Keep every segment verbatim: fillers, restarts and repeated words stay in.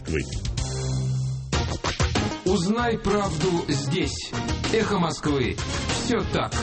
Москвы». Узнай правду здесь. Эхо Москвы. Все так.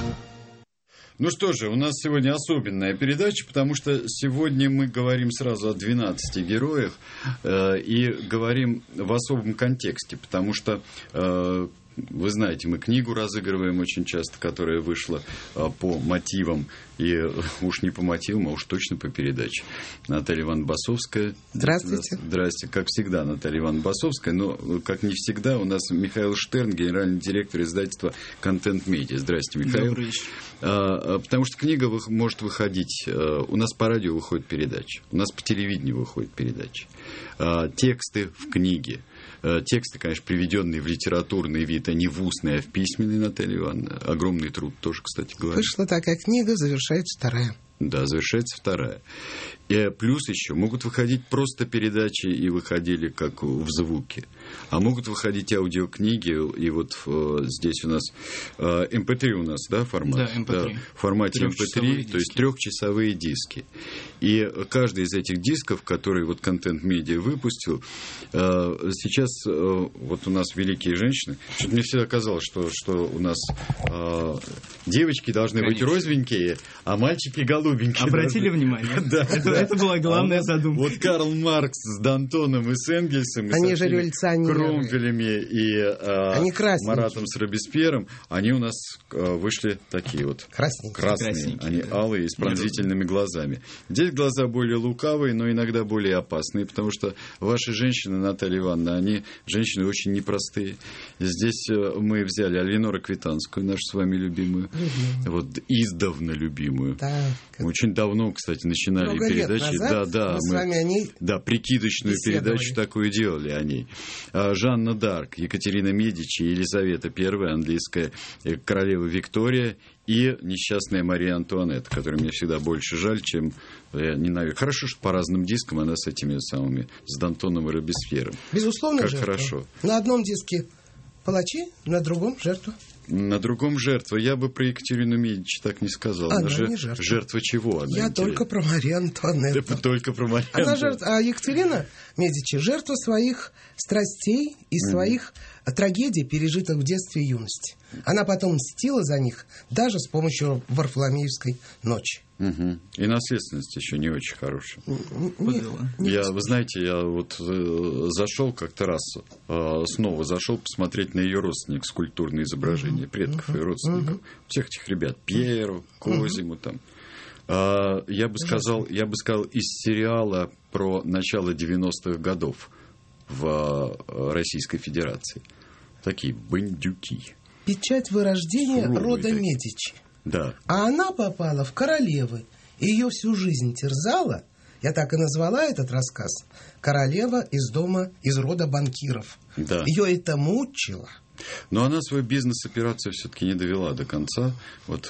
Ну что же, у нас сегодня особенная передача, потому что сегодня мы говорим сразу о двенадцати героях э, и говорим в особом контексте, потому что... Э, Вы знаете, мы книгу разыгрываем очень часто, которая вышла а, по мотивам, и уж не по мотивам, а уж точно по передаче. Наталья Ивановна Басовская. Здравствуйте. Здравствуйте. Как всегда, Наталья Ивановна Басовская, но, как не всегда, у нас Михаил Штерн, генеральный директор издательства «Контент Медиа». Здравствуйте, Михаил. Добрый вечер. А, потому что книга вы, может выходить... А, у нас по радио выходит передача, у нас по телевидению выходит передача. А, тексты в книге. Тексты, конечно, приведенные в литературный вид, а не в устный, а в письменный, Наталья Ивановна. Огромный труд тоже, кстати говоря. Вышла такая книга, завершается вторая. Да, завершается вторая. И плюс еще могут выходить просто передачи, и выходили как в звуке. А могут выходить аудиокниги, и вот э, здесь у нас э, эм пэ три у нас, да, формат? Да, эм пэ три. Да, в формате эм пэ три, то есть трехчасовые диски. И каждый из этих дисков, который вот Контент Медиа выпустил, э, сейчас э, вот у нас великие женщины. Что-то мне всегда казалось, что, что у нас э, девочки должны Конечно. быть розовенькие, а мальчики голубенькие. Обратили должны... внимание? Да. Это была главная задумка. Вот Карл Маркс с Д'Антоном и с Энгельсом, они и же революционеры. Кромвелями и они Маратом с Робеспьером, они у нас вышли такие вот красненькие, красные, красненькие, они да. алые, с пронзительными глазами. Здесь глаза более лукавые, но иногда более опасные, потому что ваши женщины, Наталья Ивановна, они женщины очень непростые. Здесь мы взяли Алинору Квитанскую, нашу с вами любимую, угу. вот издавна любимую. Да, как... Очень давно, кстати, начинали Много передачи. Лет назад да, да, мы, мы с вами о ней да, прикидочную беседовали. передачу такую делали о ней. Жанна Д'Арк, Екатерина Медичи, Елизавета Первая, английская королева Виктория и несчастная Мария Антуанетта, которой мне всегда больше жаль, чем я ненавижу. Хорошо, что по разным дискам она с этими самыми, с Д'Антоном и Робеспьером. Безусловно, как жертва. Хорошо. На одном диске палачи, на другом жертва. На другом жертва. Я бы про Екатерину Медичи так не сказал. Она жер... не жертва. Жертва чего? Она Я интересна? только про Марию Антуанетту. Да, только про Марию Она Антуанетту. жертва, а Екатерина Медичи жертва своих страстей и своих mm-hmm. трагедий, пережитых в детстве и юности. Она потом мстила за них даже с помощью Варфоломеевской ночи. Угу. И наследственность еще не очень хорошая. Нет, я, вы знаете, я вот э, зашел как-то раз, э, снова зашел посмотреть на ее родственников, скульптурные изображения, uh-huh. предков uh-huh. и родственников. Uh-huh. Всех этих ребят, Пьеру, Козиму uh-huh. там. А, я бы сказал, я бы сказал, из сериала про начало девяностых годов в Российской Федерации. Такие бандюки. Печать вырождения Суровые рода такие. Медичи. Да. А она попала в королевы. И ее всю жизнь терзала, я так и назвала этот рассказ, королева из дома, из рода банкиров. Да. Ее это мучило. Но она свою бизнес-операцию все-таки не довела до конца. Вот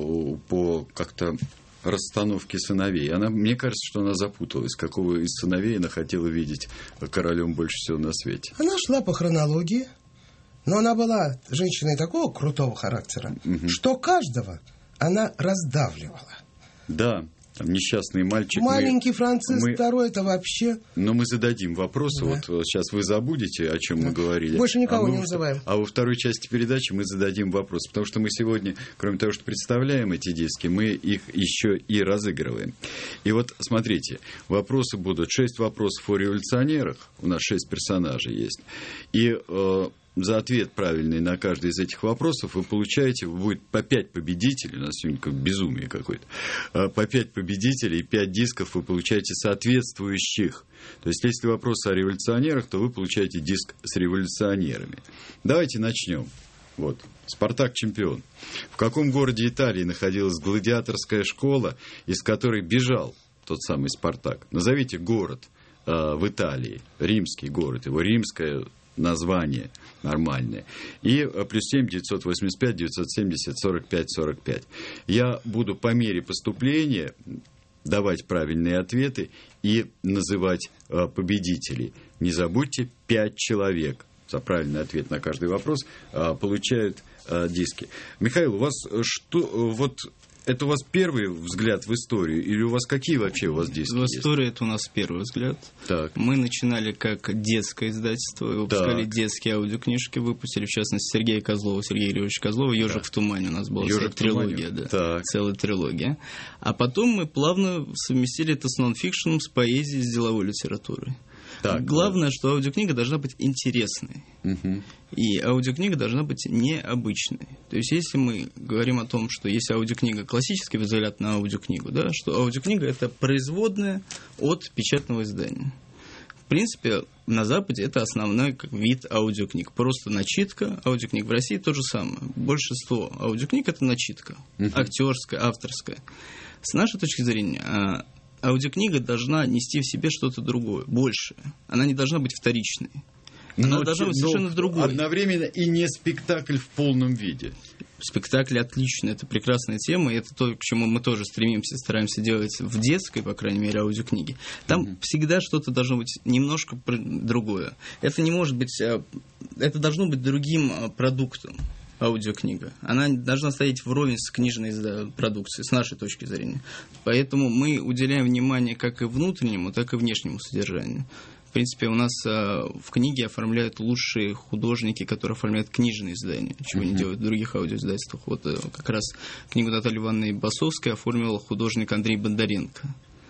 по как-то расстановке сыновей. Она, мне кажется, что она запуталась, какого из сыновей она хотела видеть королем больше всего на свете. Она шла по хронологии. Но она была женщиной такого крутого характера, угу. что каждого она раздавливала. Да, там несчастный мальчик. Маленький мы, Франциск мы, второй, это вообще... Но мы зададим вопросы. Да. Вот сейчас вы забудете, о чем да. мы говорили. Больше никого а не мы, называем. А во второй части передачи мы зададим вопрос. Потому что мы сегодня, кроме того, что представляем эти диски, мы их еще и разыгрываем. И вот, смотрите, вопросы будут. Шесть вопросов о революционерах. У нас шесть персонажей есть. И... Э, за ответ правильный на каждый из этих вопросов вы получаете, будет по пять победителей, у нас сегодня как безумие какое-то, по пять победителей, пять дисков вы получаете соответствующих. То есть, если вопрос о революционерах, то вы получаете диск с революционерами. Давайте начнем. Вот. «Спартак чемпион». В каком городе Италии находилась гладиаторская школа, из которой бежал тот самый Спартак? Назовите город э, в Италии, римский город, его римское название нормальное. И плюс семь девятьсот восемьдесят пять девятьсот семьдесят сорок пять сорок пять. Я буду по мере поступления давать правильные ответы и называть э, победителей. Не забудьте, пять человек за правильный ответ на каждый вопрос э, получают э, диски. Михаил, у вас что... Вот это у вас первый взгляд в историю, или у вас какие вообще у вас диски В есть? истории это у нас первый взгляд. Так. Мы начинали как детское издательство, выпускали Так. детские аудиокнижки, выпустили, в частности, Сергея Козлова, Сергея Григорьевича Козлова, «Ежик в тумане» у нас была «Ежик целая в тумане». трилогия. Да, Так. целая трилогия. А потом мы плавно совместили это с нонфикшеном, с поэзией, с деловой литературой. Так, Главное, что аудиокнига должна быть интересной. Мгм. И аудиокнига должна быть необычной. То есть, если мы говорим о том, что есть аудиокнига, классический взгляд на аудиокнигу, да, что аудиокнига – это производная от печатного издания. В принципе, на Западе это основной как вид аудиокниг. Просто начитка аудиокниг. В России то же самое. Большинство аудиокниг – это начитка. Мгм. Актерская, авторская. С нашей точки зрения, а, аудиокнига должна нести в себе что-то другое, большее. Она не должна быть вторичной. Она Но должна те- быть но совершенно другой. Одновременно и не спектакль в полном виде. Спектакль отличный, это прекрасная тема, и это то, к чему мы тоже стремимся, стараемся делать в детской, по крайней мере, аудиокниге. Там mm-hmm. всегда что-то должно быть немножко другое. Это не может быть, это должно быть другим продуктом. Аудиокнига. Она должна стоять вровень с книжной продукцией, с нашей точки зрения. Поэтому мы уделяем внимание как и внутреннему, так и внешнему содержанию. В принципе, у нас а, в книге оформляют лучшие художники, которые оформляют книжные издания, чего mm-hmm. не делают в других аудиоиздательствах. Вот а, как раз книгу Натальи Ивановны Басовской оформил художник Андрей Бондаренко.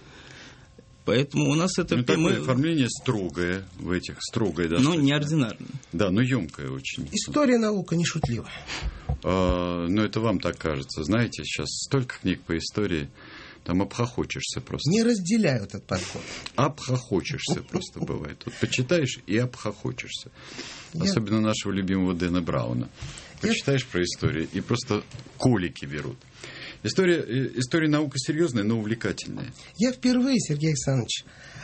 Поэтому у нас это... Ну, такое мы... оформление строгое в этих, строгое, да? Но неординарное. Да, но емкое очень. История наука не шутливая. А, ну, это вам так кажется. Знаете, сейчас столько книг по истории, там обхохочешься просто. Не разделяю этот подход. Обхохочешься просто бывает. Вот почитаешь и обхохочешься. Я... Особенно нашего любимого Дэна Брауна. Почитаешь Я... про историю, и просто колики берут. История, история наука серьезная, но увлекательная. Я впервые, Сергей Александрович,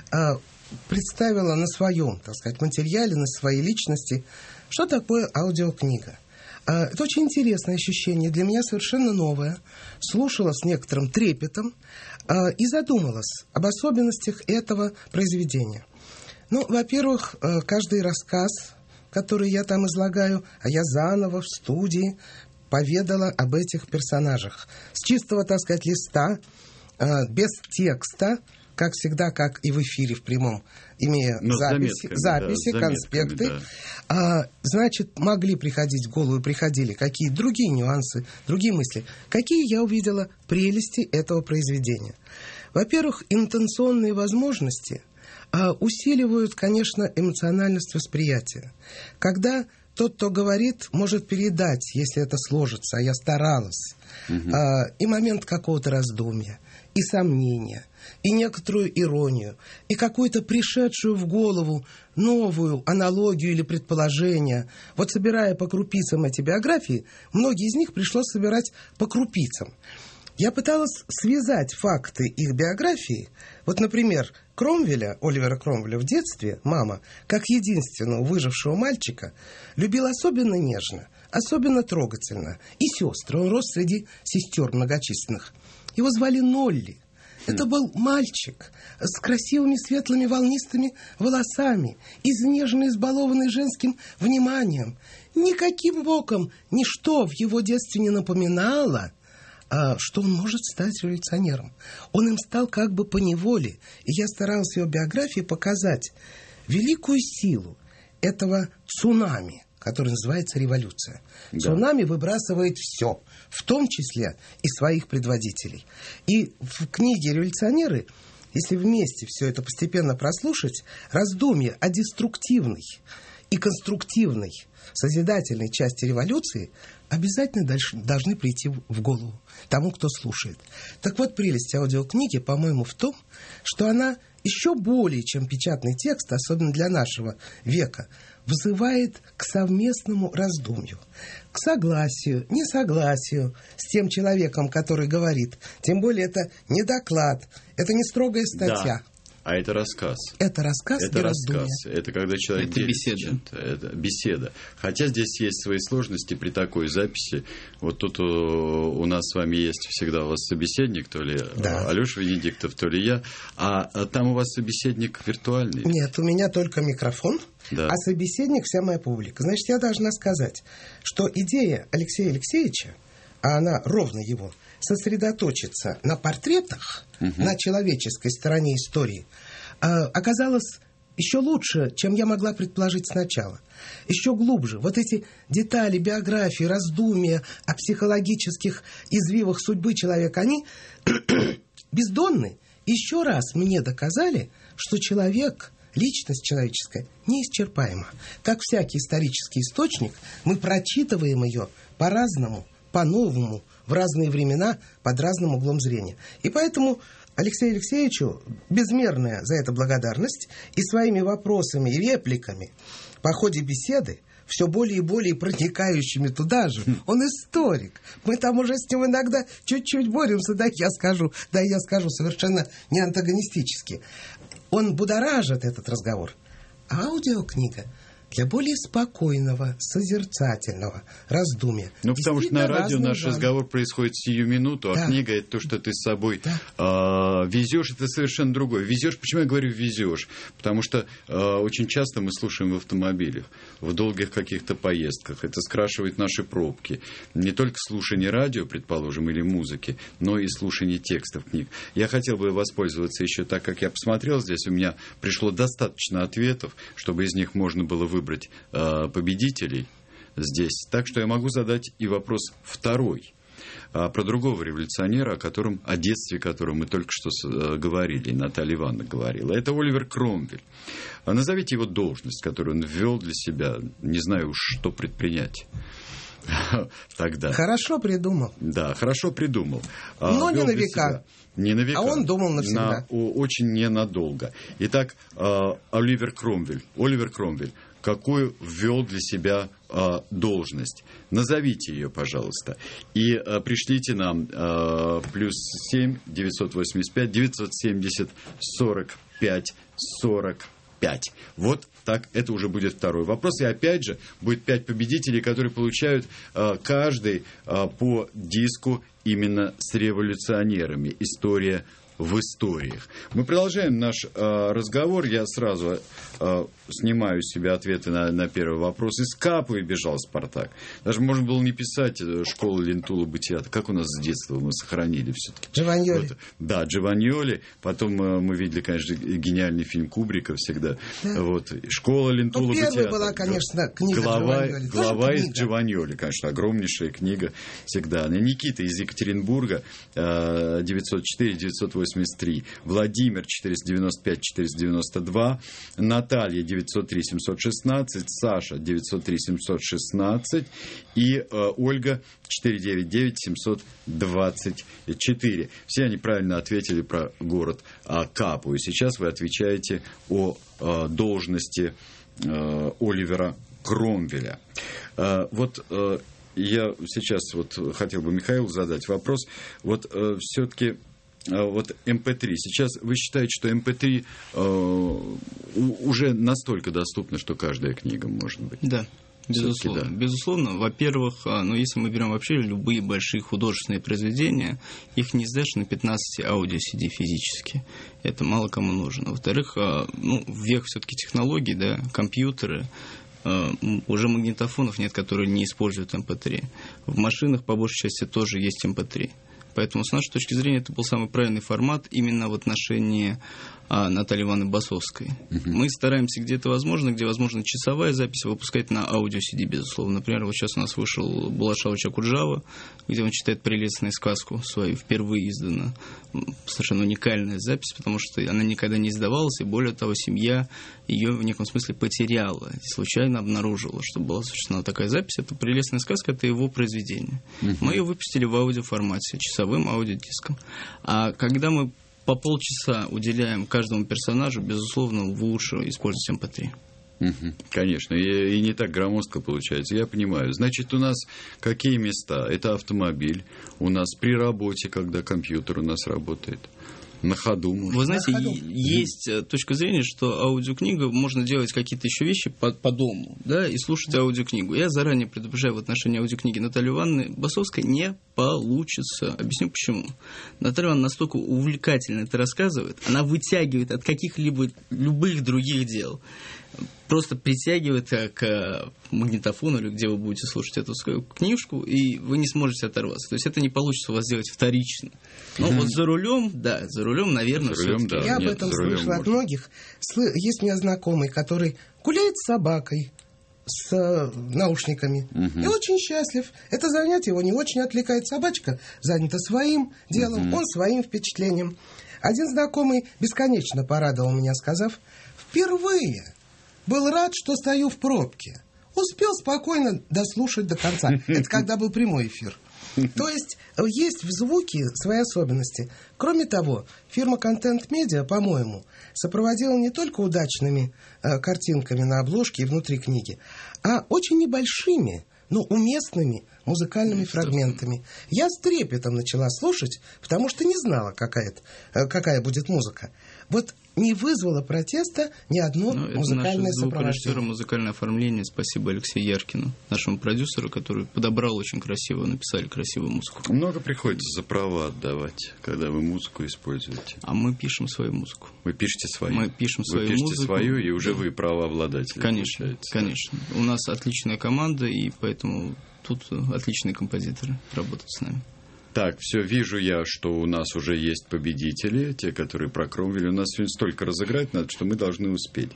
представила на своем, так сказать, материале, на своей личности, что такое аудиокнига. Это очень интересное ощущение, для меня совершенно новое. Слушала с некоторым трепетом и задумалась об особенностях этого произведения. Ну, во-первых, каждый рассказ, который я там излагаю, а я заново в студии поведала об этих персонажах. С чистого, так сказать, листа, э, без текста, как всегда, как и в эфире в прямом, имея Но записи, записи да, конспекты. Да. А, значит, могли приходить в голову, приходили какие другие нюансы, другие мысли. Какие я увидела прелести этого произведения? Во-первых, интенционные возможности а, усиливают, конечно, эмоциональность восприятия. Когда тот, кто говорит, может передать, если это сложится, а я старалась, угу. а, и момент какого-то раздумья, и сомнения, и некоторую иронию, и какую-то пришедшую в голову новую аналогию или предположение. Вот собирая по крупицам эти биографии, многие из них пришлось собирать по крупицам. Я пыталась связать факты их биографии. Вот, например, Кромвеля, Оливера Кромвеля в детстве мама, как единственного выжившего мальчика, любила особенно нежно, особенно трогательно. И сестры, он рос среди сестер многочисленных. Его звали Нолли. Это был мальчик с красивыми светлыми волнистыми волосами, изнеженный, избалованный женским вниманием. Никаким боком ничто в его детстве не напоминало, что он может стать революционером. Он им стал как бы поневоле. И я старалась в его биографии показать великую силу этого цунами, который называется революция. Да. Цунами выбрасывает все, в том числе и своих предводителей. И в книге «Революционеры», если вместе все это постепенно прослушать, раздумья о деструктивной и конструктивной созидательной части революции обязательно дальше должны прийти в голову тому, кто слушает. Так вот, прелесть аудиокниги, по-моему, в том, что она еще более, чем печатный текст, особенно для нашего века, вызывает к совместному раздумью, к согласию, несогласию с тем человеком, который говорит. Тем более это не доклад, это не строгая статья. Да. А это рассказ. Это рассказ это и рассказ. раздумья. Это когда человек это делится беседа. чем-то. Это беседа. Хотя здесь есть свои сложности при такой записи. Вот тут у, у нас с вами есть всегда у вас собеседник, то ли да. Алеша Венедиктов, то ли я. А там у вас собеседник виртуальный? Нет, у меня только микрофон, да. А собеседник вся моя публика. Значит, я должна сказать, что идея Алексея Алексеевича а она ровно его, сосредоточиться на портретах, угу. на человеческой стороне истории, оказалось еще лучше, чем я могла предположить сначала. Еще глубже. Вот эти детали, биографии, раздумья о психологических извивах судьбы человека, они бездонны. Еще раз мне доказали, что человек, личность человеческая, неисчерпаема. Как всякий исторический источник, мы прочитываем ее по-разному, по-новому, в разные времена, под разным углом зрения. И поэтому Алексею Алексеевичу безмерная за это благодарность, и своими вопросами и репликами по ходе беседы, все более и более проникающими туда же. Он историк. Мы там уже с ним иногда чуть-чуть боремся, да я скажу, да я скажу совершенно не антагонистически. Он будоражит этот разговор. А аудиокнига для более спокойного, созерцательного раздумья. Ну, потому что на радио наш жанр. разговор происходит сию минуту, а да. книга — это то, что ты с собой да. э, везешь, это совершенно другое. Везешь, почему я говорю везешь? Потому что э, очень часто мы слушаем в автомобилях, в долгих каких-то поездках. Это скрашивает наши пробки. Не только слушание радио, предположим, или музыки, но и слушание текстов книг. Я хотел бы воспользоваться еще, так как я посмотрел здесь, у меня пришло достаточно ответов, чтобы из них можно было выбрать выбрать э, победителей здесь. Так что я могу задать и вопрос второй. Э, про другого революционера, о котором, о детстве которого мы только что э, говорили, и Наталья Ивановна говорила. Это Оливер Кромвель. А назовите его должность, которую он ввел для себя. Не знаю уж, что предпринять. Тогда. Хорошо придумал. Да, хорошо придумал. Но не на века. Не на века. А он думал навсегда. На, очень ненадолго. Итак, Оливер Кромвель. Оливер Кромвель. Какую ввел для себя э, должность? Назовите ее, пожалуйста. И э, пришлите нам э, плюс семь девятьсот восемьдесят пять девятьсот семьдесят сорок пять сорок пять. Вот так, это уже будет второй вопрос. И опять же, будет пять победителей, которые получают э, каждый э, по диску именно с революционерами. История в историях. Мы продолжаем наш э, разговор. Я сразу э, снимаю с себя ответы на, на первый вопрос. Из Капуи бежал Спартак. Даже можно было не писать «Школа Лентула бытия». Как у нас с детства мы сохранили все-таки. Джованьоли. Вот, да, Джованьоли. Потом э, мы видели, конечно, гениальный фильм Кубрика всегда. Да. Вот. «Школа Лентула бытия». Первая была, конечно, книга глава, Джованьоли. Глава Тоже из Джованьоли, конечно, огромнейшая книга всегда. Никита из Екатеринбурга, э, девятьсот четыре девятьсот восемьдесят три. Владимир четыреста девяносто пять четыреста девяносто два. Наталья девятьсот три семьсот шестнадцать. Саша девятьсот три семьсот шестнадцать. И э, Ольга четыреста девяносто девять семьсот двадцать четыре. Все они правильно ответили про город э, Капу. И сейчас вы отвечаете о э, должности э, Оливера Кромвеля. Э, вот э, я сейчас вот хотел бы Михаилу задать вопрос. Вот э, все-таки вот эм пэ три. Сейчас вы считаете, что эм пэ три э, уже настолько доступно, что каждая книга может быть? Да. Безусловно. Да. Безусловно. Во-первых, ну, если мы берем вообще любые большие художественные произведения, их не сдашь на пятнадцати аудио-си ди физически. Это мало кому нужно. Во-вторых, ну, в век все-таки технологий, да, компьютеры, уже магнитофонов нет, которые не используют эм пэ три. В машинах, по большей части, тоже есть эм пэ три. Поэтому, с нашей точки зрения, это был самый правильный формат именно в отношении а, Натальи Ивановны Басовской. Uh-huh. Мы стараемся, где это возможно, где возможно часовая запись, выпускать на аудио-си ди, безусловно. Например, вот сейчас у нас вышел Булашавыч Акуджава, где он читает прелестную сказку свою, впервые издана. Совершенно уникальная запись, потому что она никогда не издавалась, и более того, семья ее в неком смысле потеряла, случайно обнаружила, что была существовала такая запись. Это прелестная сказка, это его произведение. Uh-huh. Мы ее выпустили в аудиоформате, часовым аудиодиском. А когда мы по полчаса уделяем каждому персонажу, безусловно, лучше использовать эм пэ три. Угу, конечно, и, и не так громоздко получается, я понимаю. Значит, у нас какие места? Это автомобиль, у нас при работе, когда компьютер у нас работает. На ходу. Может. Вы знаете, На ходу. есть mm-hmm. точка зрения, что аудиокнига, можно делать какие-то еще вещи по, по дому, да, и слушать аудиокнигу. Я заранее предупреждаю в отношении аудиокниги Натальи Ивановны Басовской, не получится. Объясню почему. Наталья Ивановна настолько увлекательно это рассказывает, она вытягивает от каких-либо любых других дел. Просто притягивает к магнитофону или где вы будете слушать эту свою книжку, и вы не сможете оторваться. То есть это не получится у вас сделать вторично. Но mm-hmm. вот за рулем, да, за рулем, наверное, за рулем, да. Я Нет, об этом можно. слышала от многих. Есть у меня знакомый, который гуляет с собакой, с наушниками, uh-huh. и очень счастлив. Это занятие его не очень отвлекает. Собачка занята своим делом, uh-huh. он своим впечатлением. Один знакомый бесконечно порадовал меня, сказав: впервые был рад, что стою в пробке. Успел спокойно дослушать до конца. Это когда был прямой эфир. То есть есть в звуке свои особенности. Кроме того, фирма Content Media, по-моему, сопроводила не только удачными э, картинками на обложке и внутри книги, а очень небольшими, но уместными музыкальными фрагментами. Я с трепетом начала слушать, потому что не знала, какая, э, какая будет музыка. Вот не вызвало протеста ни одно ну, музыкальное это сопровождение. Музыкальное оформление. Спасибо Алексею Яркину, нашему продюсеру, который подобрал очень красиво, написали красивую музыку. Много приходится за права отдавать, когда вы музыку используете. А мы пишем свою музыку. Вы пишете свою. Мы пишем свою вы пишете музыку. свою, и уже да. вы правообладатель. Конечно, получается. конечно. У нас отличная команда, и поэтому тут отличные композиторы работают с нами. Так, все, вижу я, что у нас уже есть победители, те, которые про Кромвеля. У нас сегодня столько разыграть надо, что мы должны успеть.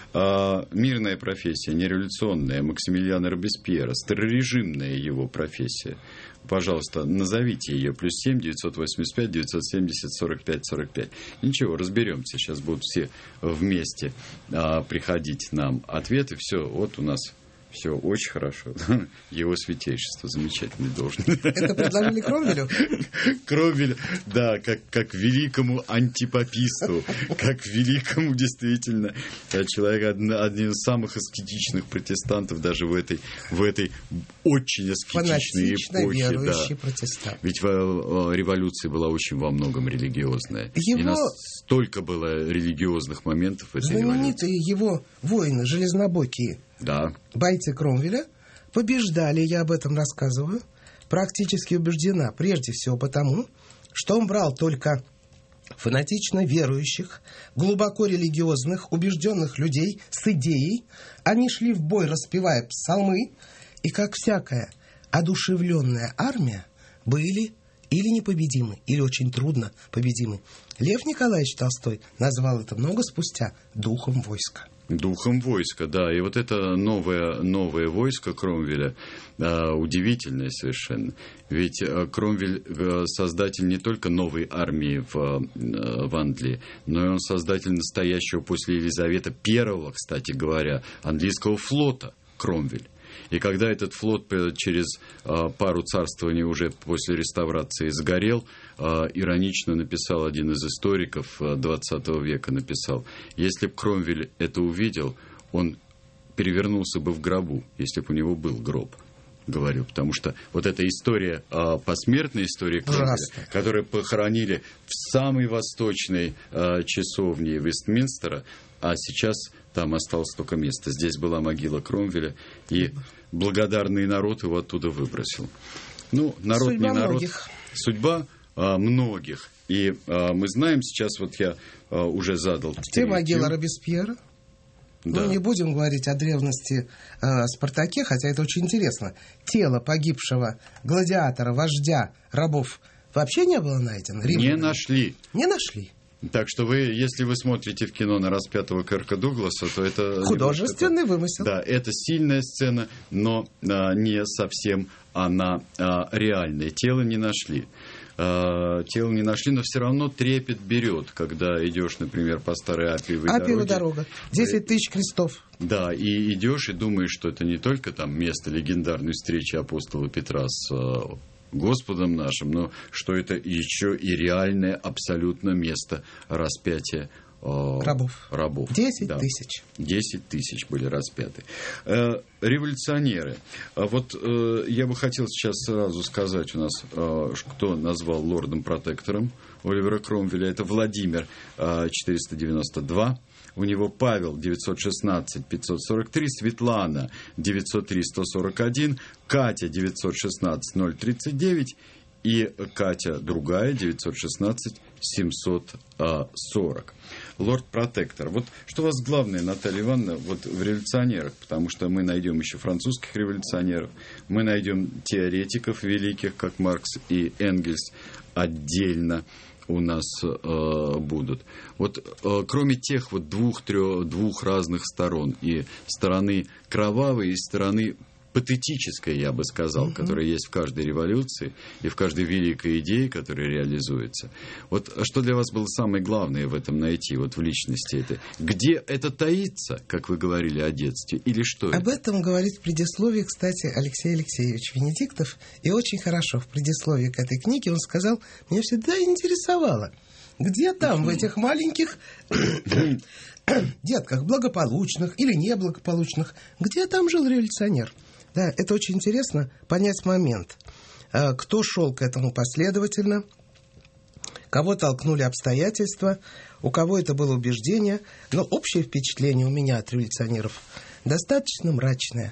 А, мирная профессия, нереволюционная, Максимилиана Робеспьера, старорежимная его профессия. Пожалуйста, назовите ее. Плюс семь девятьсот восемьдесят пять девятьсот семьдесят сорок пять сорок пять. Ничего, разберемся. Сейчас будут все вместе а, приходить нам ответы. Все, вот у нас... Все очень хорошо. Его святейшество замечательный должность. Это предложили Кромвелю? Кромвель, да, как, как великому антипаписту, как великому действительно человек, один из самых аскетичных протестантов даже в этой, в этой очень аскетичной эпохе. Верующий да. протестант. Ведь революция была очень во многом религиозная. Его... И настолько было религиозных моментов в этой знаменитые революции. Его воины, железнобокие, да. бойцы Кромвеля, побеждали, я об этом рассказываю, практически убеждена, прежде всего потому, что он брал только фанатично верующих, глубоко религиозных, убежденных людей с идеей. Они шли в бой, распевая псалмы, и, как всякая одушевленная армия, были или непобедимы, или очень трудно победимы. Лев Николаевич Толстой назвал это много спустя духом войска. Духом войска, да. И вот это новое, новое войско Кромвеля а, удивительное совершенно. Ведь а, Кромвель а, создатель не только новой армии в, а, в Англии, но и он создатель настоящего после Елизавета Первого, кстати говоря, английского флота Кромвель. И когда этот флот через а, пару царствований уже после реставрации сгорел, а, иронично написал один из историков двадцатого века, написал: если бы Кромвель это увидел, он перевернулся бы в гробу, если бы у него был гроб. Говорю, потому что вот эта история, а, посмертная история Кромвеля, которую похоронили в самой восточной а, часовне Вестминстера, а сейчас там осталось только место. Здесь была могила Кромвеля, и благодарный народ его оттуда выбросил. Ну, народ Судьба не народ. Многих. Судьба а, многих. И а, мы знаем, сейчас вот я а, уже задал... Где могила Робеспьера? Да. Ну, не будем говорить о древности э, Спартаке, хотя это очень интересно. Тело погибшего гладиатора, вождя рабов вообще не было найдено? Римлянами? Не нашли. Не нашли. Так что вы, если вы смотрите в кино на распятого Кирка Дугласа, то это... Художественный это, вымысел. Да, это сильная сцена, но а, не совсем она а, реальная. Тело не нашли. А, тело не нашли, но все равно трепет берет, когда идешь, например, по старой Апиевой дороге. Апиева дорога. десять тысяч крестов. Да, и идешь и думаешь, что это не только там место легендарной встречи апостола Петра с Господом нашим, но что это еще и реальное абсолютно место распятия э, рабов. рабов. Десять да. тысяч. Десять тысяч были распяты. Э, революционеры. А вот э, я бы хотел сейчас сразу сказать у нас, э, кто назвал лордом-протектором Оливера Кромвеля. Это Владимир э, четыреста девяносто два. У него Павел девятьсот шестнадцать пятьсот сорок три, Светлана девятьсот три сто сорок один, Катя девятьсот шестнадцать ноль тридцать девять и Катя другая, девятьсот шестнадцать семьсот сорок. Лорд-протектор. Вот что у вас главное, Наталья Ивановна, вот в революционерах, потому что мы найдем еще французских революционеров, мы найдем теоретиков великих, как Маркс и Энгельс, отдельно у нас э, будут. Вот э, кроме тех вот двух, трех, двух разных сторон, и стороны кровавой, и стороны патетической, я бы сказал, mm-hmm. которая есть в каждой революции и в каждой великой идее, которая реализуется. Вот что для вас было самое главное в этом найти, вот в личности этой? Где это таится, как вы говорили о детстве, или что Об это? этом говорит в предисловии, кстати, Алексей Алексеевич Венедиктов, и очень хорошо в предисловии к этой книге он сказал, меня всегда интересовало, где там, в этих маленьких детках, благополучных или неблагополучных, где там жил революционер? Да, это очень интересно понять момент. Кто шел к этому последовательно, кого толкнули обстоятельства, у кого это было убеждение. Но общее впечатление у меня от революционеров достаточно мрачное.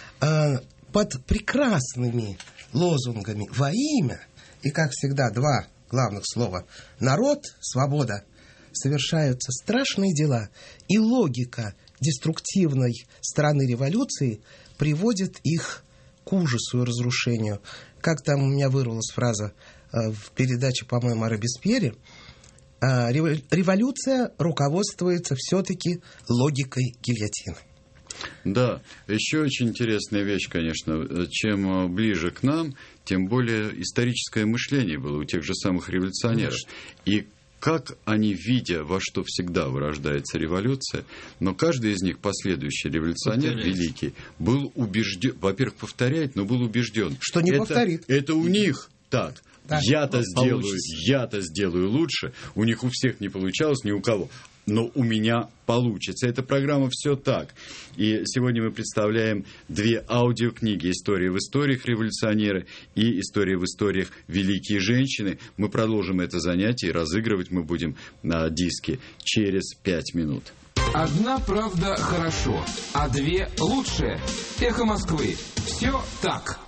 Под прекрасными лозунгами «во имя» и, как всегда, два главных слова «народ», «свобода» совершаются страшные дела. И логика деструктивной стороны революции приводит их к ужасу и разрушению. Как там у меня вырвалась фраза э, в передаче, по-моему, о Робеспьере, э, революция руководствуется все-таки логикой гильотины. Да, еще очень интересная вещь, конечно. Чем ближе к нам, тем более историческое мышление было у тех же самых революционеров. Конечно. И как они, видя, во что всегда вырождается революция, но каждый из них, последующий революционер великий, был убежден, во-первых, повторяет, но был убежден. Что не это, повторит. Это у них так. Да. Я-то сделаю, Получится. я-то сделаю лучше. У них у всех не получалось, ни у кого. Но у меня получится. Эта программа «Все так». И сегодня мы представляем две аудиокниги «История в историях. Революционеры» и «История в историях. Великие женщины». Мы продолжим это занятие, и разыгрывать мы будем на диске через пять минут. Одна правда хорошо, а две лучше. Эхо Москвы. Все так.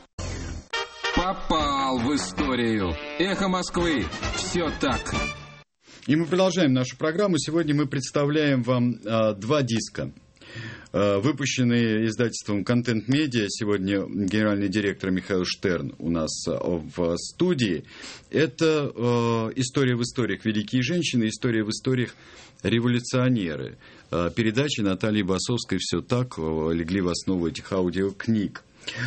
Попал в историю. Эхо Москвы. Все так. И мы продолжаем нашу программу. Сегодня мы представляем вам а, два диска, а, выпущенные издательством «Контент Медиа». Сегодня генеральный директор Михаил Штерн у нас а, в студии. Это а, «История в историях. Великие женщины», «История в историях. Революционеры». А, передачи Натальи Басовской «Все так» легли в основу этих аудиокниг.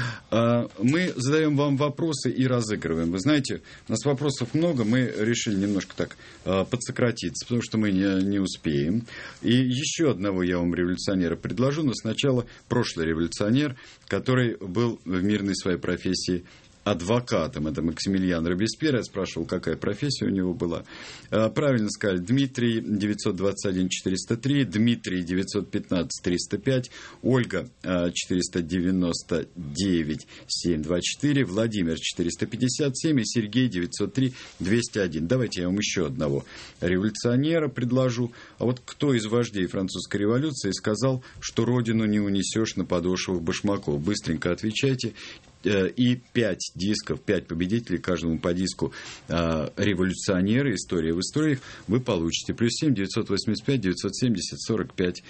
Мы задаем вам вопросы и разыгрываем. Вы знаете, у нас вопросов много, мы решили немножко так подсократиться, потому что мы не, не успеем. И еще одного я вам революционера предложу, но сначала прошлый революционер, который был в мирной своей профессии адвокатом. Это Максимилиан Робеспьер. Я спрашивал, какая профессия у него была. Правильно сказали. Дмитрий девятьсот двадцать один четыреста три, Дмитрий девятьсот пятнадцать триста пять, Ольга четыреста девяносто девять семьсот двадцать четыре, Владимир четыреста пятьдесят семь и Сергей девятьсот три двести один. Давайте я вам еще одного революционера предложу. А вот кто из вождей французской революции сказал, что родину не унесешь на подошвах башмаков? Быстренько отвечайте. И пять дисков, пять победителей, каждому по диску э, революционеры, история в историях, вы получите. Плюс семь девятьсот восемьдесят пять девятьсот семьдесят сорок пять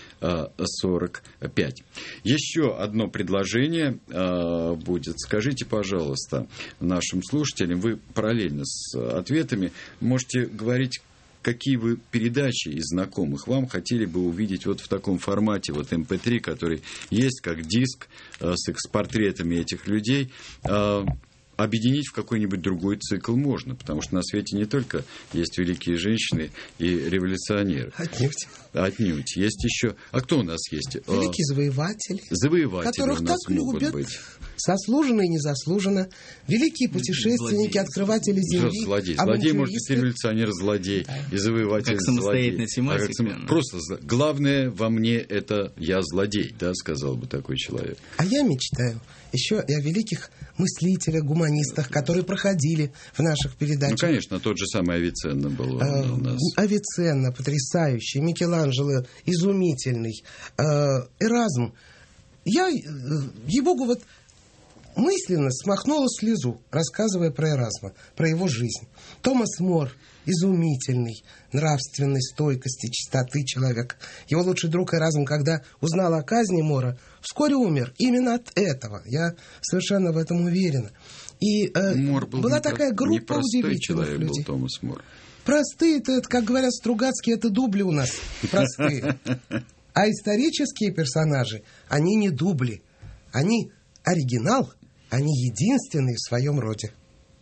сорок пять. Еще одно предложение э, будет. Скажите, пожалуйста, нашим слушателям, вы параллельно с ответами можете говорить, какие вы передачи из знакомых вам хотели бы увидеть вот в таком формате, вот эм пэ три, который есть как диск э, с, с портретами этих людей, э, объединить в какой-нибудь другой цикл можно, потому что на свете не только есть великие женщины и революционеры. Отнюдь. Отнюдь. Есть еще... А кто у нас есть? Великие завоеватели. Завоеватели которых у нас так могут любят. быть. Заслуженно и незаслуженно. Великие путешественники, Злодей. открыватели земли. Злодей. Злодей, может быть, авантюристы. революционер-злодей, да. И завоеватель как самостоятельная злодей. тематика. А как, просто главное во мне это я злодей, да, сказал бы такой человек. А я мечтаю еще и о великих мыслителях, гуманистах, которые проходили в наших передачах. Ну, конечно, тот же самый Авиценна был а, у нас. Авиценна потрясающий, Микеланджело изумительный, Эразм. Я, ей-богу, вот мысленно смахнула слезу, рассказывая про Эразма, про его жизнь. Томас Мор, изумительный, нравственной стойкости, чистоты человек. Его лучший друг Эразм, когда узнал о казни Мора, вскоре умер именно от этого. Я совершенно в этом уверена. И э, Мор был была не такая про... группа удивительных человек людей. Был Томас Мор. Простые, это, как говорят Стругацкие, это дубли у нас, простые. А исторические персонажи, они не дубли. Они оригинал, они единственные в своем роде.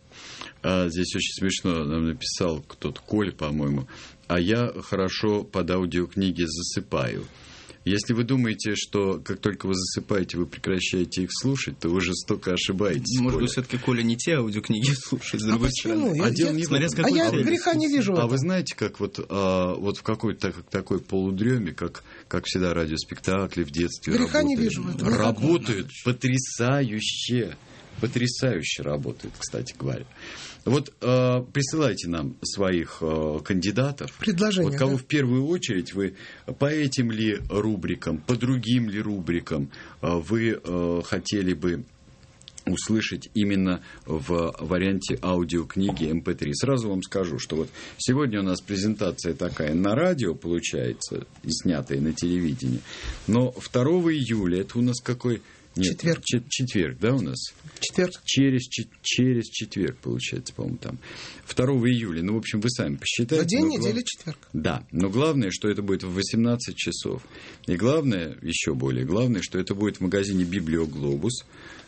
А здесь очень смешно, нам написал кто-то, Коль, по-моему, а я хорошо под аудиокниги засыпаю. Если вы думаете, что как только вы засыпаете, вы прекращаете их слушать, то вы жестоко ошибаетесь. Может Коля. быть, все-таки Коля не те аудиокниги слушает, с другой а почему? стороны. Я, А дело не в Смотря этом. с какой а я целью. греха не вижу в А этом. вы знаете, как вот, а, вот в какой-то так, такой полудреме, как, как всегда радиоспектакли в детстве Греха работают. не вижу в этом. Работают потрясающе. Потрясающе работают, кстати говоря. Вот э, присылайте нам своих э, кандидатов. Предложения, Вот кого да? в первую очередь вы по этим ли рубрикам, по другим ли рубрикам э, вы э, хотели бы услышать именно в варианте аудиокниги эм пэ три. Сразу вам скажу, что вот сегодня у нас презентация такая на радио получается, и снятая на телевидении, но второго июля, это у нас какой... Нет, Четверг. чет- четверг, да, у нас? Четверг. Через, чет- через четверг, получается, по-моему, там. второго июля. Ну, в общем, вы сами посчитайте. В день но недели глав- четверг. Да, но главное, что это будет в восемнадцать часов. И главное, еще более главное, что это будет в магазине «Библиоглобус».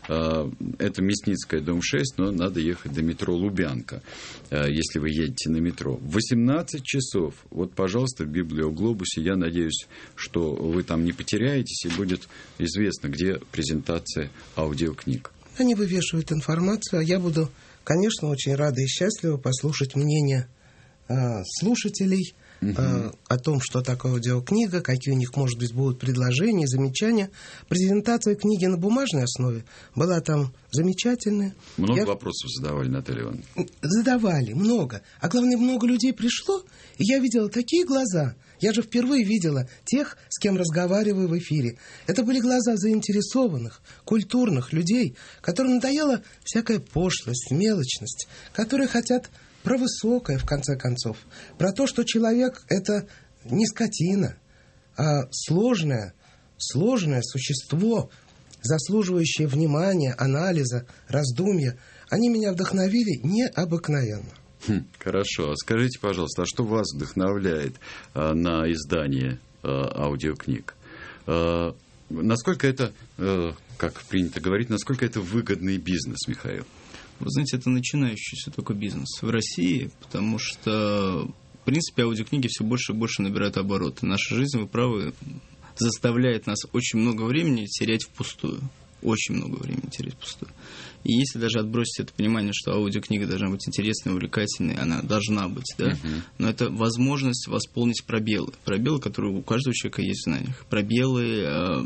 Это Мясницкая, дом шесть, но надо ехать до метро Лубянка, если вы едете на метро. В восемнадцать часов, вот, пожалуйста, в «Библиоглобусе». Я надеюсь, что вы там не потеряетесь и будет известно, где презентация аудиокниг. Они вывешивают информацию, а я буду, конечно, очень рада и счастлива послушать мнение э, слушателей э, о том, что такое аудиокнига, какие у них, может быть, будут предложения, замечания. Презентация книги на бумажной основе была там замечательная. Много Я... вопросов задавали, Наталья Ивановна? Задавали, много. А главное, много людей пришло, и я видела такие глаза. Я же впервые видела тех, с кем разговариваю в эфире. Это были глаза заинтересованных, культурных людей, которым надоела всякая пошлость, мелочность, которые хотят про высокое, в конце концов, про то, что человек – это не скотина, а сложное, сложное существо, заслуживающее внимания, анализа, раздумья. Они меня вдохновили необыкновенно. Хм, хорошо. А скажите, пожалуйста, а что вас вдохновляет а, на издание а, аудиокниг? А, насколько это, а, как принято говорить, насколько это выгодный бизнес, Михаил? Вы знаете, это начинающийся только бизнес в России, потому что, в принципе, аудиокниги все больше и больше набирают обороты. Наша жизнь, вы правы, заставляет нас очень много времени терять впустую. Очень много времени терять впустую. И если даже отбросить это понимание, что аудиокнига должна быть интересной, увлекательной, она должна быть, да, uh-huh. но это возможность восполнить пробелы. Пробелы, которые у каждого человека есть в знаниях. Пробелы э,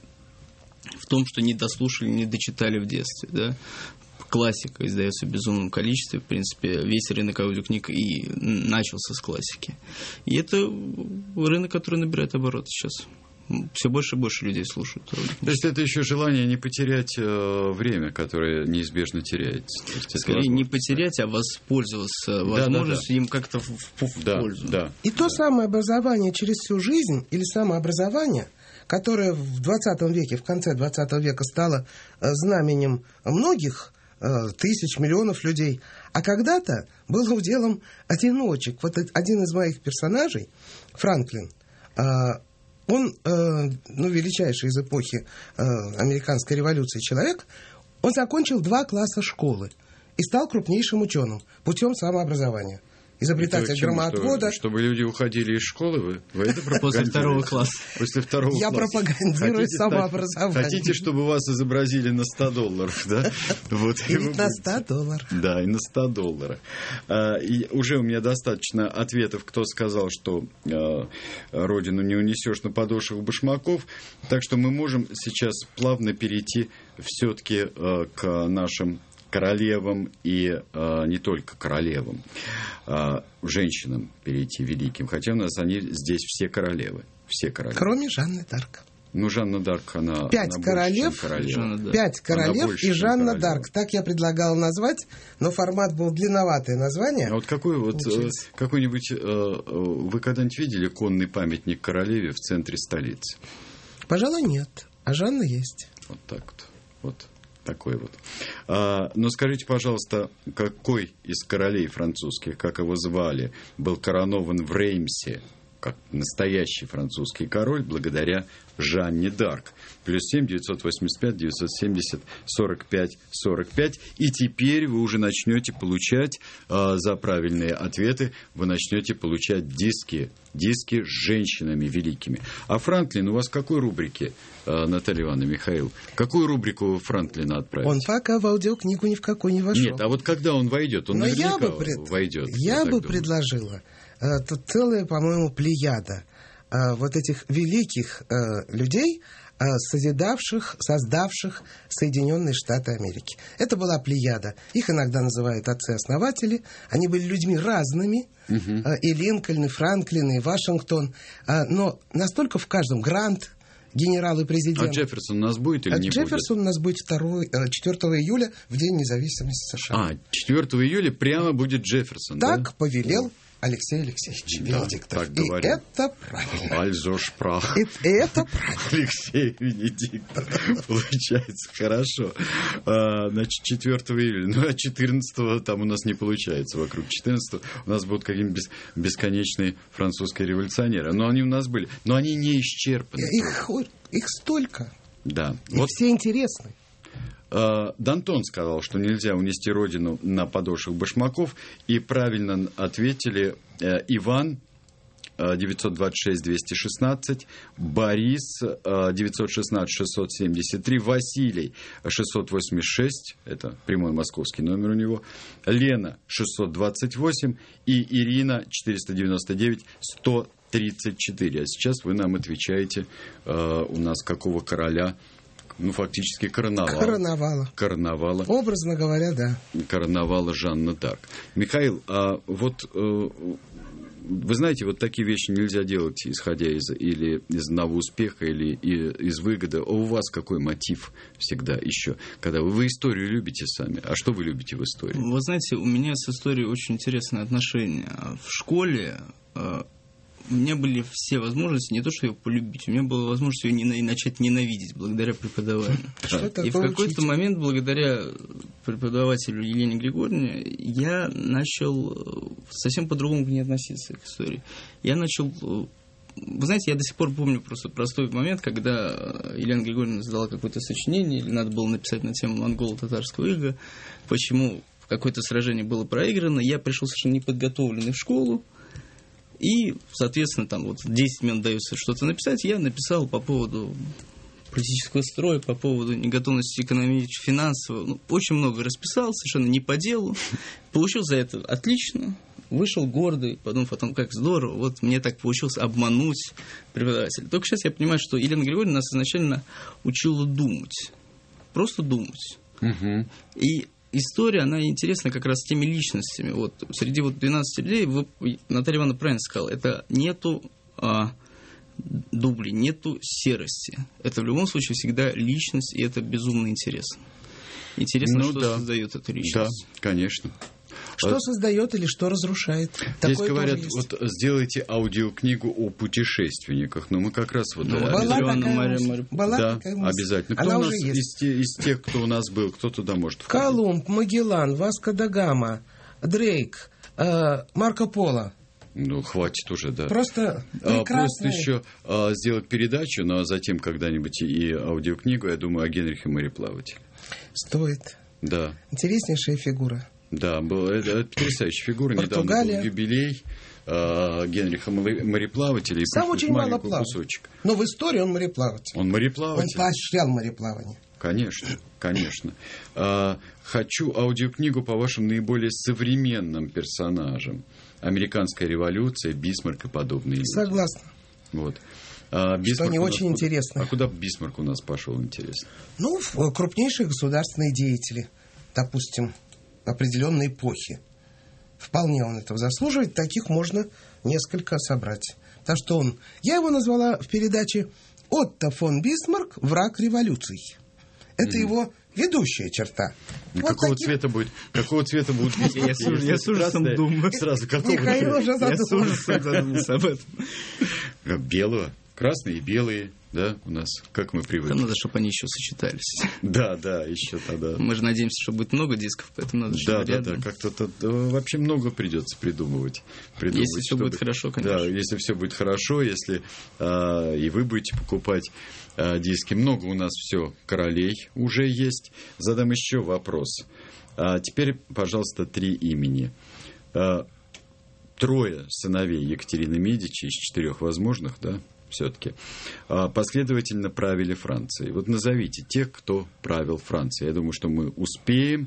в том, что не дослушали, не дочитали в детстве, да. Классика издается в безумном количестве. В принципе, весь рынок аудиокниг и начался с классики. И это рынок, который набирает обороты сейчас. Все больше и больше людей слушают. То есть это еще желание не потерять э, время, которое неизбежно теряется. То есть Скорее не потерять, а воспользоваться да, возможностью да, да. им как-то в, в да, пользу. Да, и да. то самое образование через всю жизнь, или самообразование, которое в двадцатом веке, в конце двадцатого века стало знаменем многих тысяч, миллионов людей, а когда-то было уделом одиночек. Вот один из моих персонажей, Франклин, он, ну, величайший из эпохи американской революции человек, он закончил два класса школы и стал крупнейшим ученым путем самообразования. Изобретатель громоотвода. Что, чтобы люди уходили из школы, вы, вы это пропагандируете? После второго класса. После второго Я класса. пропагандирую хотите самообразование. Стать, хотите, чтобы вас изобразили на сто долларов, да? Вот, и и на сто долларов. Да, и на сто долларов. А, и уже у меня достаточно ответов, кто сказал, что а, родину не унесешь на подошвах башмаков. Так что мы можем сейчас плавно перейти все-таки а, к нашим королевам и а, не только королевам, а, женщинам перейти великим. Хотя у нас они здесь все королевы. Все королевы. Кроме Жанны д'Арк. Ну, Жанна д'Арк, она... Пять она королев, Жанна, пять королев больше, и чем Жанна королева. д'Арк. Так я предлагал назвать, но формат был длинноватое название. А вот какой вот э, Получилось. какой-нибудь... э, э, вы когда-нибудь видели конный памятник королеве в центре столицы? Пожалуй, нет. А Жанна есть. Вот так вот. Вот такой вот. А, но скажите, пожалуйста, какой из королей французских, как его звали, был коронован в Реймсе, как настоящий французский король, благодаря Жанне д'Арк? Плюс семь девятьсот восемьдесят пять девятьсот семьдесят сорок пять сорок пять. И теперь вы уже начнете получать а, за правильные ответы, вы начнете получать диски, диски с женщинами великими. А Франклин у вас в какой рубрике, а, Наталья Ивановна, Михаил? Какую рубрику Франклина отправить? Он пока в аудиокнигу ни в какой не вошел. Нет, а вот когда он войдет, он Но наверняка я бы, пред... войдет. я бы думаю. предложила, э, тут целая, по-моему, плеяда э, вот этих великих э, людей, э, созидавших, создавших Соединенные Штаты Америки. Это была плеяда. Их иногда называют отцы-основатели. Они были людьми разными. Угу. Э, и Линкольн, и Франклин, и Вашингтон. Э, но настолько в каждом Грант, генерал и президент. А Джефферсон у нас будет или А не Джефферсон будет? у нас будет четвёртого июля, в День независимости США. А, четвёртого июля прямо будет Джефферсон, Так да? повелел Алексей Алексеевич Да, Венедиктов. так И говорил. это правильно. Also sprach И это правильно. Алексей Венедиктов. Получается хорошо. А, значит, четвёртого июля. Ну, а четырнадцатого там у нас не получается. Вокруг четырнадцатого у нас будут какие-нибудь бес- бесконечные французские революционеры. Но они у нас были. Но они не исчерпаны. Их, их столько. Да. И Вот все интересны. Uh, Д'Антон сказал, что нельзя унести родину на подошвах башмаков, и правильно ответили uh, Иван uh, девятьсот двадцать шесть двести шестнадцать, Борис uh, девятьсот шестнадцать шестьсот семьдесят три, Василий шестьсот восемьдесят шесть, это прямой московский номер у него, Лена шестьсот двадцать восемь и Ирина четыреста девяносто девять сто тридцать четыре. А сейчас вы нам отвечаете uh, у нас какого короля. Ну, фактически карнавал. Карнавала. Карнавала. Образно говоря, да. Карнавала Жанна д'Арк. Михаил, а вот э, вы знаете, вот такие вещи нельзя делать, исходя из или из одного успеха, или из выгоды. А у вас какой мотив всегда еще? Когда вы, вы историю любите сами. А что вы любите в истории? Вы знаете, у меня с историей очень интересное отношение. В школе у меня были все возможности, не то, что ее полюбить, у меня была возможность ее нена- начать ненавидеть благодаря преподаванию. И в какой-то момент, благодаря преподавателю Елене Григорьевне, я начал совсем по-другому к ней относиться, к истории. Я начал... Вы знаете, я до сих пор помню просто простой момент, когда Елена Григорьевна задала какое-то сочинение, или надо было написать на тему монголо-татарского ига, почему какое-то сражение было проиграно. Я пришел совершенно неподготовленный в школу, и, соответственно, там вот десять минут дается что-то написать, я написал по поводу политического строя, по поводу неготовности экономического, финансового. Ну, очень много расписал, совершенно не по делу. Получил за это отлично. Вышел гордый, подумав о том, как здорово, вот мне так получилось обмануть преподавателя. Только сейчас я понимаю, что Елена Григорьевна нас изначально учила думать. Просто думать. Угу. И история, она интересна как раз теми личностями. Вот среди вот двенадцати людей, вы, Наталья Ивановна правильно сказала, это нету а, дублей, нету серости. Это в любом случае всегда личность, и это безумно интересно. Интересно, ну, что да. создает эту личность. Да, конечно. Что А, создает или что разрушает. Здесь Такое говорят, тоже есть. вот сделайте аудиокнигу о путешественниках. Но мы как раз вот... Ну, э, Была Миллиона такая Мария мысль. Мария. Была да, такая мысль. обязательно. Кто Она у уже нас есть. из, те- из тех, кто у нас был, кто туда может входить? Колумб, Магеллан, Васко да Гама, Дрейк, э, Марко Поло. Ну, хватит уже, да. Просто А, прекрасные. Просто еще а, сделать передачу, но затем когда-нибудь и аудиокнигу, я думаю, о Генрихе Мореплавателе. Стоит. Да, Интереснейшая фигура. да, был, это, это потрясающая фигура. Недавно Португалия. был юбилей а, Генриха Море- Мореплавателя. И Сам пришлось очень мало маленький плавал. кусочек. Но в истории он мореплаватель. Он Он мореплаватель? поощрял мореплавание. Конечно, конечно. А, хочу аудиокнигу по вашим наиболее современным персонажам. Американская революция, Бисмарк и подобные люди. Согласна. Вот. А, Бисмарк они у нас очень куда- интересны. А куда Бисмарк у нас пошел, интересно? Ну, в- крупнейшие государственные деятели, допустим, определенной эпохи. Вполне он этого заслуживает. Таких можно несколько собрать. Так что он... Я его назвала в передаче Отто фон Бисмарк – враг революций. Это mm-hmm. его ведущая черта. Вот какого, таким... цвета будет, какого цвета будут Бисмарки? Я, с, я с ужасом думаю. Сразу, какого Михаил уже задумался. Я с ужасом задумался об этом. Белого. Красные и белые, да, у нас, как мы привыкли. Надо, чтобы они еще сочетались. Да, да, еще тогда. Мы же надеемся, что будет много дисков, поэтому надо, да, чтобы да, рядом. да, как-то да, вообще много придется придумывать. придумывать если все чтобы... будет хорошо, конечно. Да, если все будет хорошо, если а, и вы будете покупать а, диски. Много у нас все королей уже есть. Задам еще вопрос. А теперь, пожалуйста, три имени. А, трое сыновей Екатерины Медичи из четырех возможных, да? Все-таки последовательно правили Францией. Вот назовите тех, кто правил Францией. Я думаю, что мы успеем.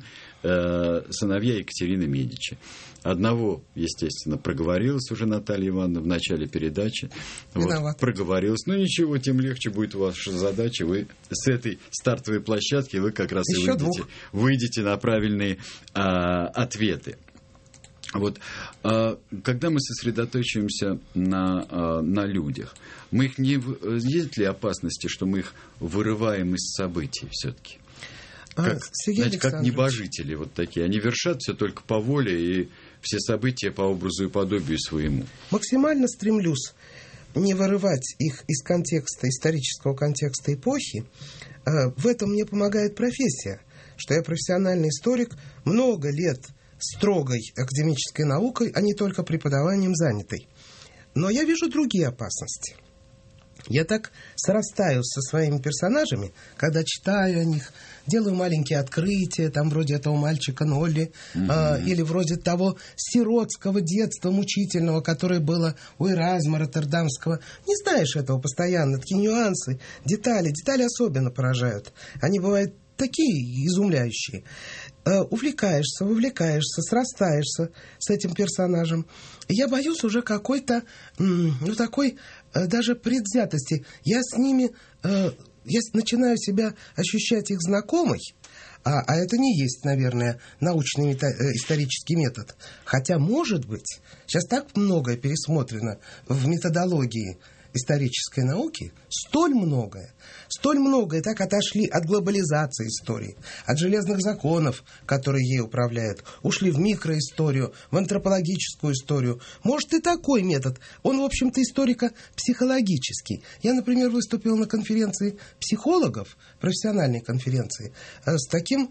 Сыновья Екатерины Медичи. Одного, естественно, проговорилась уже Наталья Ивановна в начале передачи. Вот, проговорилась. Ну ничего, тем легче будет ваша задача. Вы с этой стартовой площадки вы как раз Еще и выйдете, выйдете на правильные а, ответы. Вот, когда мы сосредоточиваемся на, на людях, мы их не, есть ли опасности, что мы их вырываем из событий все-таки? Как, знаете, как небожители вот такие. Они вершат все только по воле и все события по образу и подобию своему. Максимально стремлюсь не вырывать их из контекста, исторического контекста эпохи. В этом мне помогает профессия, что я профессиональный историк, много лет строгой академической наукой, а не только преподаванием занятой. Но я вижу другие опасности. Я так срастаюсь со своими персонажами, когда читаю о них, делаю маленькие открытия, там вроде этого мальчика Нолли, mm-hmm. э, или вроде того сиротского детства мучительного, которое было у Эразма Роттердамского. Не знаешь этого постоянно, такие нюансы, детали, детали особенно поражают. Они бывают такие изумляющие. Увлекаешься, вовлекаешься, срастаешься с этим персонажем. Я боюсь уже какой-то, ну, такой даже предвзятости. Я с ними, я начинаю себя ощущать их знакомой, а, а это не есть, наверное, научный мета- исторический метод. Хотя, может быть, сейчас так многое пересмотрено в методологии исторической науки, столь многое, столь многое так отошли от глобализации истории, от железных законов, которые ей управляют, ушли в микроисторию, в антропологическую историю. Может, и такой метод. Он, в общем-то, историко-психологический. Я, например, выступил на конференции психологов, профессиональной конференции, с таким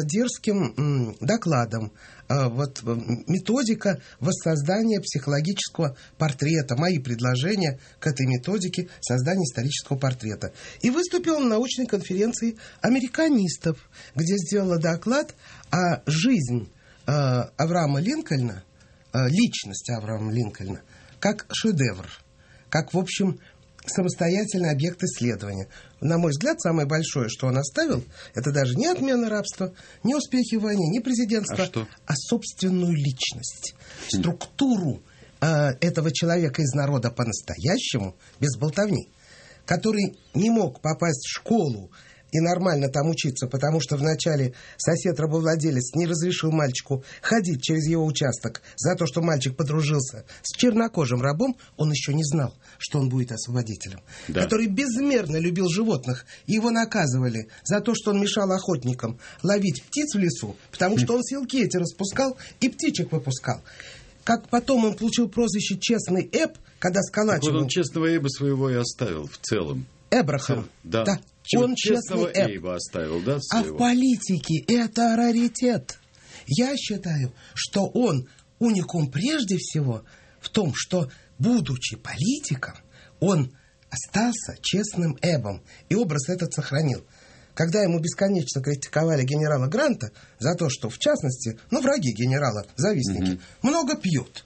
дерзким докладом. Вот методика воссоздания психологического портрета, мои предложения к этой методике создания исторического портрета. И выступил на научной конференции американистов, где сделала доклад о жизни э, Авраама Линкольна, э, личность Авраама Линкольна, как шедевр, как, в общем, самостоятельный объект исследования. На мой взгляд, самое большое, что он оставил, это даже не отмена рабства, не успехи в войне, не президентство, а, что? а собственную личность, структуру э, этого человека из народа по-настоящему, без болтовни, который не мог попасть в школу и нормально там учиться, потому что вначале сосед-рабовладелец не разрешил мальчику ходить через его участок за то, что мальчик подружился с чернокожим рабом, он еще не знал, что он будет освободителем. Да. Который безмерно любил животных, и его наказывали за то, что он мешал охотникам ловить птиц в лесу, потому что он силки эти распускал и птичек выпускал. Как потом он получил прозвище «Честный Эб», когда сколачивал... Вот он честного Эба своего и оставил в целом. Эбрахам. Да. да. Он честного Эйба оставил, да, своего? А в политике это раритет. Я считаю, что он уникум прежде всего в том, что, будучи политиком, он остался честным Эбом. И образ этот сохранил. Когда ему бесконечно критиковали генерала Гранта за то, что, в частности, ну, враги генерала, завистники, угу. много пьют.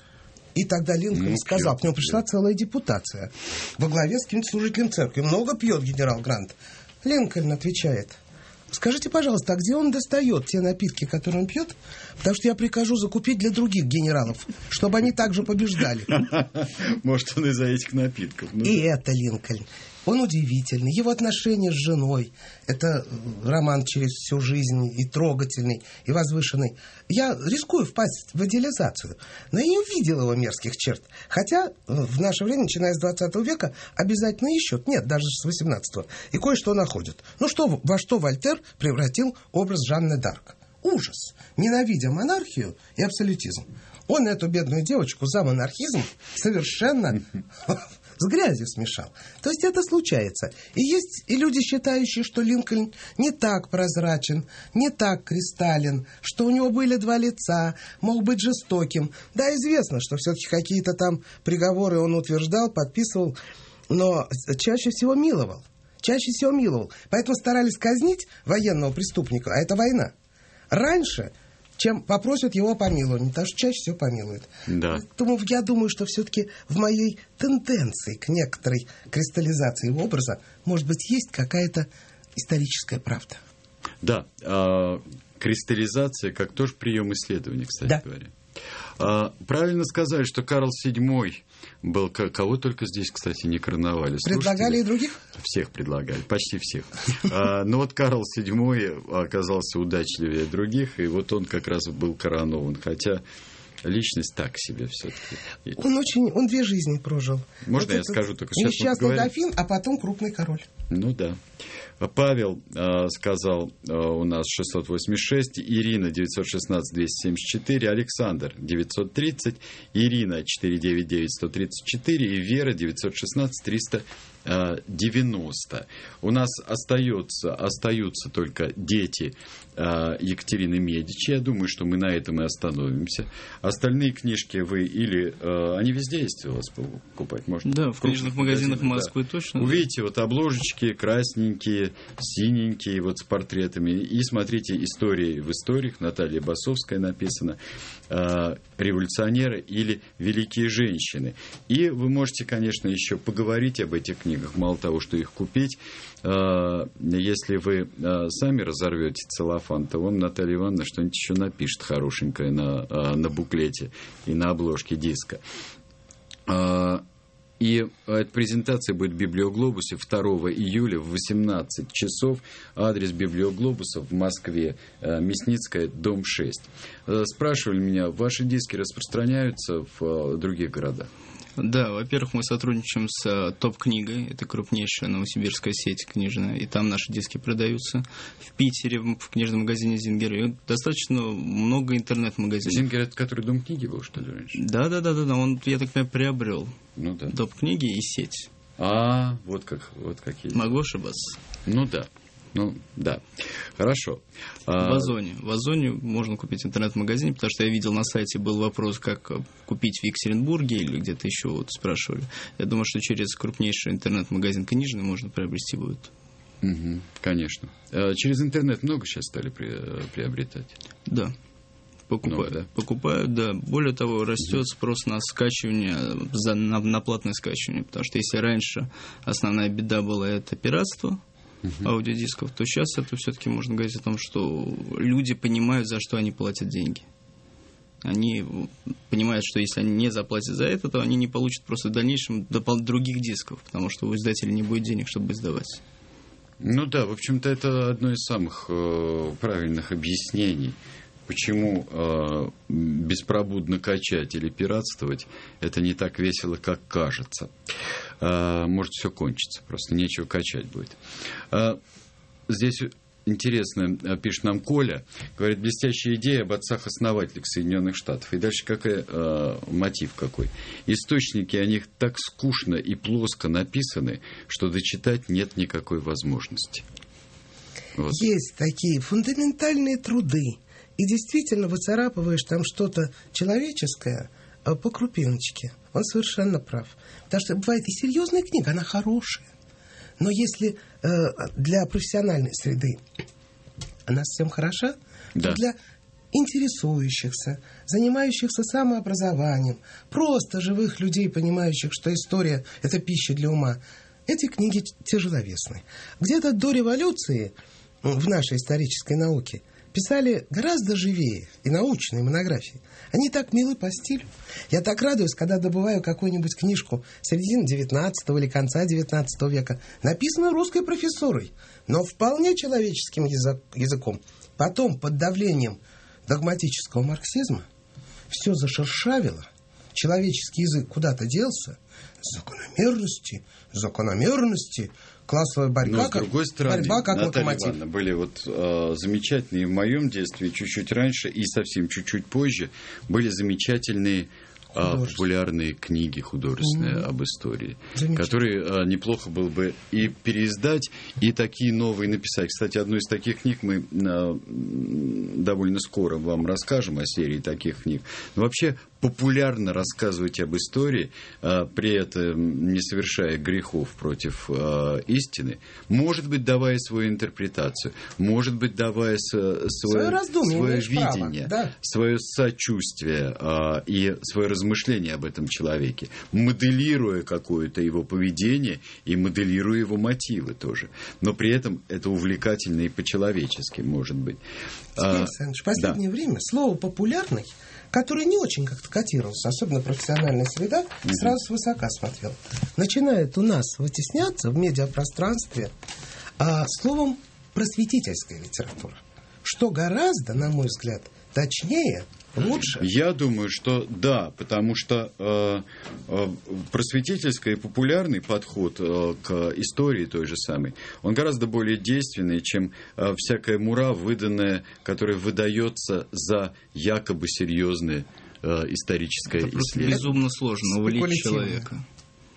И тогда Линкольн ну, сказал, пьет, к нему пришла пьет. целая депутация во главе с каким-то служителем церкви. Много пьет генерал Грант. Линкольн отвечает, скажите, пожалуйста, а где он достает те напитки, которые он пьет? Потому что я прикажу закупить для других генералов, чтобы они также побеждали. Может, он из-за этих напитков. И это Линкольн. Он удивительный. Его отношения с женой – это роман через всю жизнь, и трогательный, и возвышенный. Я рискую впасть в идеализацию, но я не увидел его мерзких черт. Хотя в наше время, начиная с двадцатого века, обязательно ищут. Нет, даже с восемнадцатого. И кое-что находят. Ну, что, во что Вольтер превратил образ Жанны д'Арк? Ужас. Ненавидя монархию и абсолютизм. Он эту бедную девочку за монархизм совершенно с грязью смешал. То есть это случается. И есть и люди, считающие, что Линкольн не так прозрачен, не так кристаллен, что у него были два лица, мог быть жестоким. Да, известно, что все-таки какие-то там приговоры он утверждал, подписывал, но чаще всего миловал. Чаще всего миловал. Поэтому старались казнить военного преступника, а это война. Раньше, чем попросят его помилования, потому что чаще всего помилуют. Да. Поэтому я думаю, что все-таки в моей тенденции к некоторой кристаллизации образа, может быть, есть какая-то историческая правда. Да. А, кристаллизация как тоже прием исследования, кстати да. говоря. А, правильно сказали, что Карл седьмой был... Кого только здесь, кстати, не короновали. Предлагали Слушатели? И других? Всех предлагали, почти всех. а, но вот Карл седьмой оказался удачливее других, и вот он как раз был коронован. Хотя личность так себе все-таки. Он очень... Он две жизни прожил. Можно вот я скажу только сейчас? Несчастный дофин, а потом крупный король. Ну да. Павел э, сказал э, у нас шестьсот восемьдесят шесть, Ирина девятьсот шестнадцать двести семьдесят четыре, Александр девятьсот тридцать, Ирина четыреста девяносто девять сто тридцать четыре и Вера девятьсот шестнадцать триста девяносто. У нас остается, остаются только дети э, Екатерины Медичи. Я думаю, что мы на этом и остановимся. Остальные книжки вы или... Э, они везде есть у вас покупать можно? Да, в книжных магазинах Москвы да. точно. Увидите, вот обложечки красненькие, синенькие, вот с портретами. И смотрите «Истории в историях». Наталья Басовская написана. Э, «Революционеры» или «Великие женщины». И вы можете, конечно, еще поговорить об этих книгах. Мало того, что их купить, если вы сами разорвете целлофан, то вам Наталья Ивановна что-нибудь еще напишет хорошенькое на, на буклете и на обложке диска. И эта презентация будет в Библиоглобусе второго июля в восемнадцать часов. Адрес Библиоглобуса в Москве, Мясницкая, дом шесть. Спрашивали меня, ваши диски распространяются в других городах? Да, во-первых, мы сотрудничаем с ТОП-книгой, это крупнейшая новосибирская сеть книжная, и там наши диски продаются. В Питере, в книжном магазине «Зингер», и достаточно много интернет-магазинов. «Зингер» — это который Дом книги был, что ли, раньше? Да, да, да, да, да. Он, я так понимаю, приобрел ну, да. ТОП-книги и сеть. А, вот как, вот какие. Могу ошибаться. Ну да. Ну, да. Хорошо. В Озоне. В Озоне можно купить в интернет-магазине, потому что я видел на сайте был вопрос, как купить в Екатеринбурге или где-то еще вот спрашивали. Я думаю, что через крупнейший интернет-магазин книжный можно приобрести будет. Угу, конечно. Через интернет много сейчас стали приобретать? Да. Покупают, много, да? Покупают, да. Более того, растет угу. спрос на скачивание, за, на, на платное скачивание, потому что если раньше основная беда была это пиратство, Uh-huh. аудиодисков, то сейчас это все-таки можно говорить о том, что люди понимают, за что они платят деньги. Они понимают, что если они не заплатят за это, то они не получат просто в дальнейшем допол- других дисков, потому что у издателя не будет денег, чтобы издавать. Ну да, в общем-то, это одно из самых э, правильных объяснений, почему э, беспробудно качать или пиратствовать это не так весело, как кажется. Э, может, все кончится, просто нечего качать будет. Э, здесь интересно, пишет нам Коля, говорит, блестящая идея об отцах-основателях Соединенных Штатов. И дальше какой э, мотив какой? Источники о них так скучно и плоско написаны, что дочитать нет никакой возможности. Вот. Есть такие фундаментальные труды. И действительно выцарапываешь там что-то человеческое по крупиночке. Он совершенно прав. Потому что бывает и серьезная книга, она хорошая. Но если э, для профессиональной среды она совсем хороша, да. то для интересующихся, занимающихся самообразованием, просто живых людей, понимающих, что история – это пища для ума, эти книги тяжеловесны. Где-то до революции в нашей исторической науке писали гораздо живее и научные монографии. Они так милы по стилю. Я так радуюсь, когда добываю какую-нибудь книжку середины девятнадцатого или конца девятнадцатого века, написанную русской профессурой, но вполне человеческим язык, языком. Потом, под давлением догматического марксизма, все зашершавило, человеческий язык куда-то делся, закономерности, закономерности, классовая борьба, Но, с как, другой стороны, борьба как Наталья локомотив. Ивановна, были вот э, замечательные в моем детстве, чуть-чуть раньше и совсем чуть-чуть позже, были замечательные э, популярные книги художественные mm-hmm. об истории, которые э, неплохо было бы и переиздать, и такие новые написать. Кстати, одну из таких книг мы э, довольно скоро вам расскажем о серии таких книг. Но вообще популярно рассказывать об истории, а, при этом не совершая грехов против а, истины, может быть, давая свою интерпретацию, может быть, давая с, свое, свое, раздумье, свое видение, право, да. свое сочувствие а, и свое размышление об этом человеке, моделируя какое-то его поведение и моделируя его мотивы тоже. Но при этом это увлекательно и по-человечески, может быть. Сергей Александрович, в последнее да. время слово «популярный», который не очень как-то котировался, особенно профессиональная среда, mm-hmm. сразу свысока смотрел. Начинает у нас вытесняться в медиапространстве а, словом «просветительская литература», что гораздо, на мой взгляд, точнее, лучше. Я думаю, что да, потому что э, э, просветительский и популярный подход э, к истории той же самой, он гораздо более действенный, чем э, всякая мура, выданная, которая выдается за якобы серьезное э, историческое это исследование. Безумно сложно увлечь человека.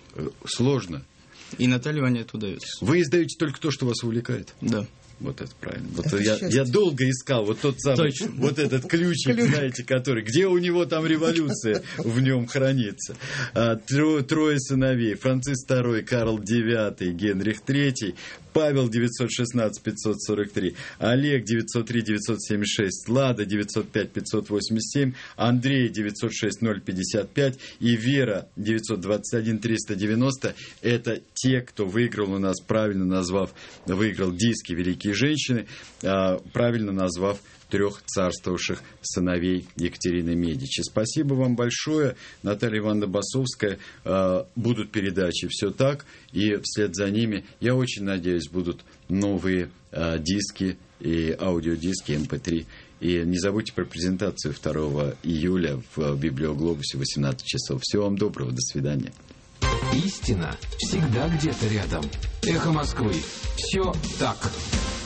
Сложно. И Наталья Ивановна это удается. Вы издаете только то, что вас увлекает? Да. Вот это правильно. Вот это я, я долго искал вот тот самый, Точно. вот этот ключик, Ключ. знаете, который, где у него там революция в нем хранится. А, тро, трое сыновей: Франциск второй, Карл девятый, Генрих третий, Павел девятьсот шестнадцать пятьсот сорок три, Олег девятьсот три девятьсот семьдесят шесть, Лада девятьсот пять пятьсот восемьдесят семь, Андрей девятьсот шесть ноль пятьдесят пять и Вера девятьсот двадцать один триста девяносто. Это те, кто выиграл у нас, правильно назвав, выиграл диски «Великие женщины», правильно назвав трех царствовавших сыновей Екатерины Медичи. Спасибо вам большое, Наталья Ивановна Басовская. Будут передачи «Все так», и вслед за ними, я очень надеюсь, будут новые диски и аудиодиски эм пэ три. И не забудьте про презентацию второго июля в Библиоглобусе в восемнадцать часов. Всего вам доброго, до свидания. Истина всегда где-то рядом. Эхо Москвы. Все так.